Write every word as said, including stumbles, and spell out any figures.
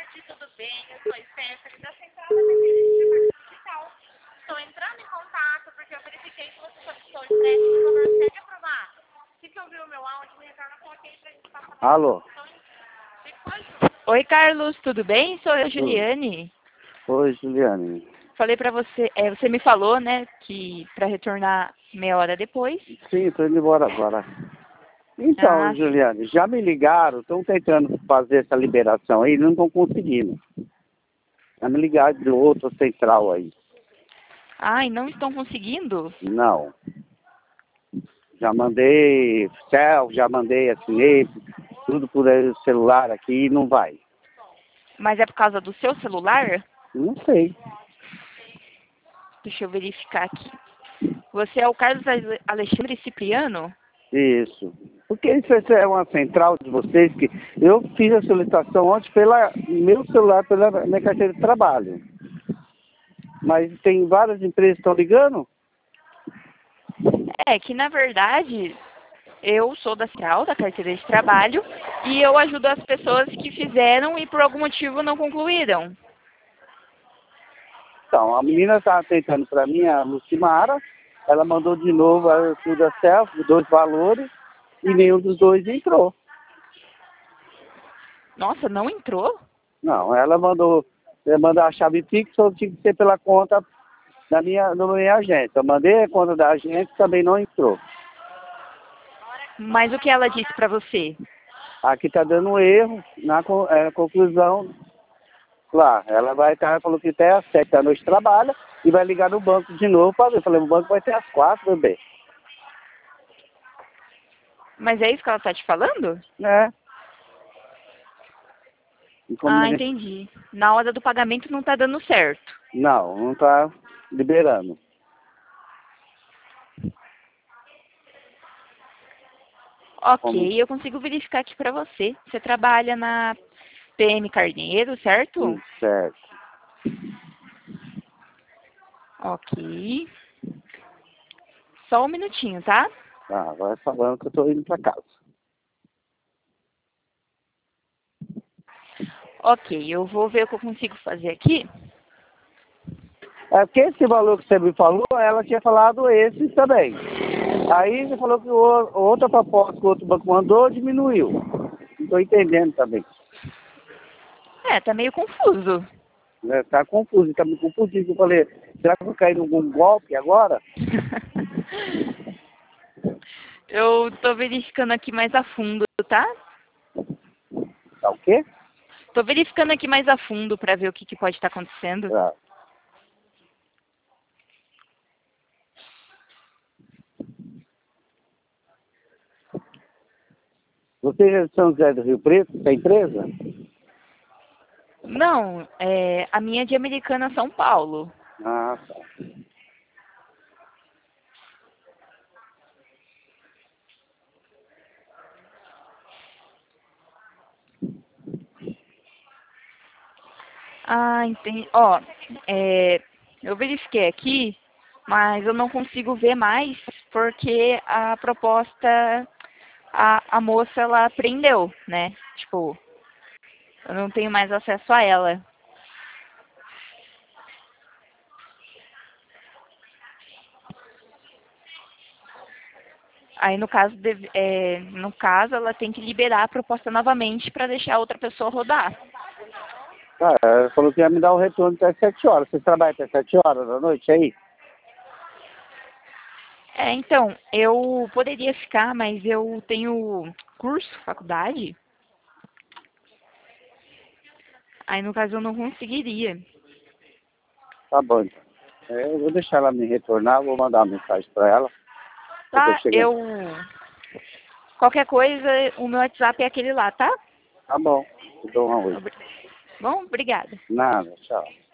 tarde, tudo bem? Eu sou Stephanie da Central da Atendente Digital. Estou entrando em contato porque eu verifiquei que você solicitou empréstimo no valor sede aprovado. Se que ouviu o meu áudio, me retorna com ok para a gente passar. Alô? Oi, Carlos, tudo bem? Sou eu, Tudo. Juliane. Oi, Juliane. Falei pra você, é, você me falou, né, que para retornar meia hora depois. Sim, estou indo embora agora. Então, Ah, Juliane, já me ligaram, estão tentando fazer essa liberação aí, não estão conseguindo. Já me ligaram de outra central aí. Ai, não estão conseguindo? Não. Já mandei céu, já mandei assinei, tudo por aí, celular aqui e não vai. Mas é por causa do seu celular? Não sei. Deixa eu verificar aqui. Você é o Carlos Ale- Alexandre Cipriano? Isso. Porque isso é uma central de vocês que eu fiz a solicitação ontem pela meu celular, pela minha carteira de trabalho. Mas tem várias empresas que estão ligando? É, que na verdade eu sou da central, da carteira de trabalho, e eu ajudo as pessoas que fizeram e por algum motivo não concluíram. Então, a menina estava tentando para mim, a Lucimara, ela mandou de novo a Tuda Self, dois valores, e nenhum dos dois entrou. Nossa, não entrou? Não, ela mandou, ela mandou a chave Pix, só tinha que ser pela conta da minha, da minha agência. Eu mandei a conta da agência, também não entrou. Mas o que ela disse pra você? Aqui está dando um erro na co- é, conclusão. Lá, ela vai estar, falou que até às sete da noite trabalha e vai ligar no banco de novo para ver. Eu falei, o banco vai ter às quatro, bebê. Mas é isso que ela tá te falando? Né? E como Ah, ninguém- entendi. Na hora do pagamento não tá dando certo. Não, não está liberando. Ok, Como? eu consigo verificar aqui pra você. Você trabalha na P M Carneiro, certo? Hum, certo. Ok. Só um minutinho, tá? Tá, vai falando que eu estou indo para casa. Ok, eu vou ver o que eu consigo fazer aqui. É porque esse valor que você me falou, ela tinha falado esse também. Aí você falou que o, outra proposta que o outro banco mandou diminuiu. Não estou entendendo também. É, tá meio confuso. Né? Tá confuso, tá me confundindo. Eu falei, será que eu vou cair em algum golpe agora? Eu tô verificando aqui mais a fundo, tá? Tá o quê? Tô verificando aqui mais a fundo pra ver o que, que pode estar acontecendo. Tá. Você é de São José do Rio Preto, da empresa? Não, é, a minha é de Americana, São Paulo. Ah, tá. Ah, entendi. Ó, é, eu verifiquei aqui, mas eu não consigo ver mais porque a proposta, a, a moça, ela prendeu, né? Tipo, eu não tenho mais acesso a ela. Aí, no caso, deve- é, no caso, ela tem que liberar a proposta novamente para deixar a outra pessoa rodar. Ah, ela falou que ia me dar o retorno até sete horas. Você trabalha até sete horas da noite aí? É, então, eu poderia ficar, mas eu tenho curso, faculdade. Aí, no caso, eu não conseguiria. Tá bom, então. É, eu vou deixar ela me retornar, vou mandar uma mensagem para ela. Eu tô Tá, chegando. eu... Qualquer coisa, o meu WhatsApp é aquele lá, tá? Tá bom. Eu dou uma oi. Obri- Bom, obrigada. Nada, tchau.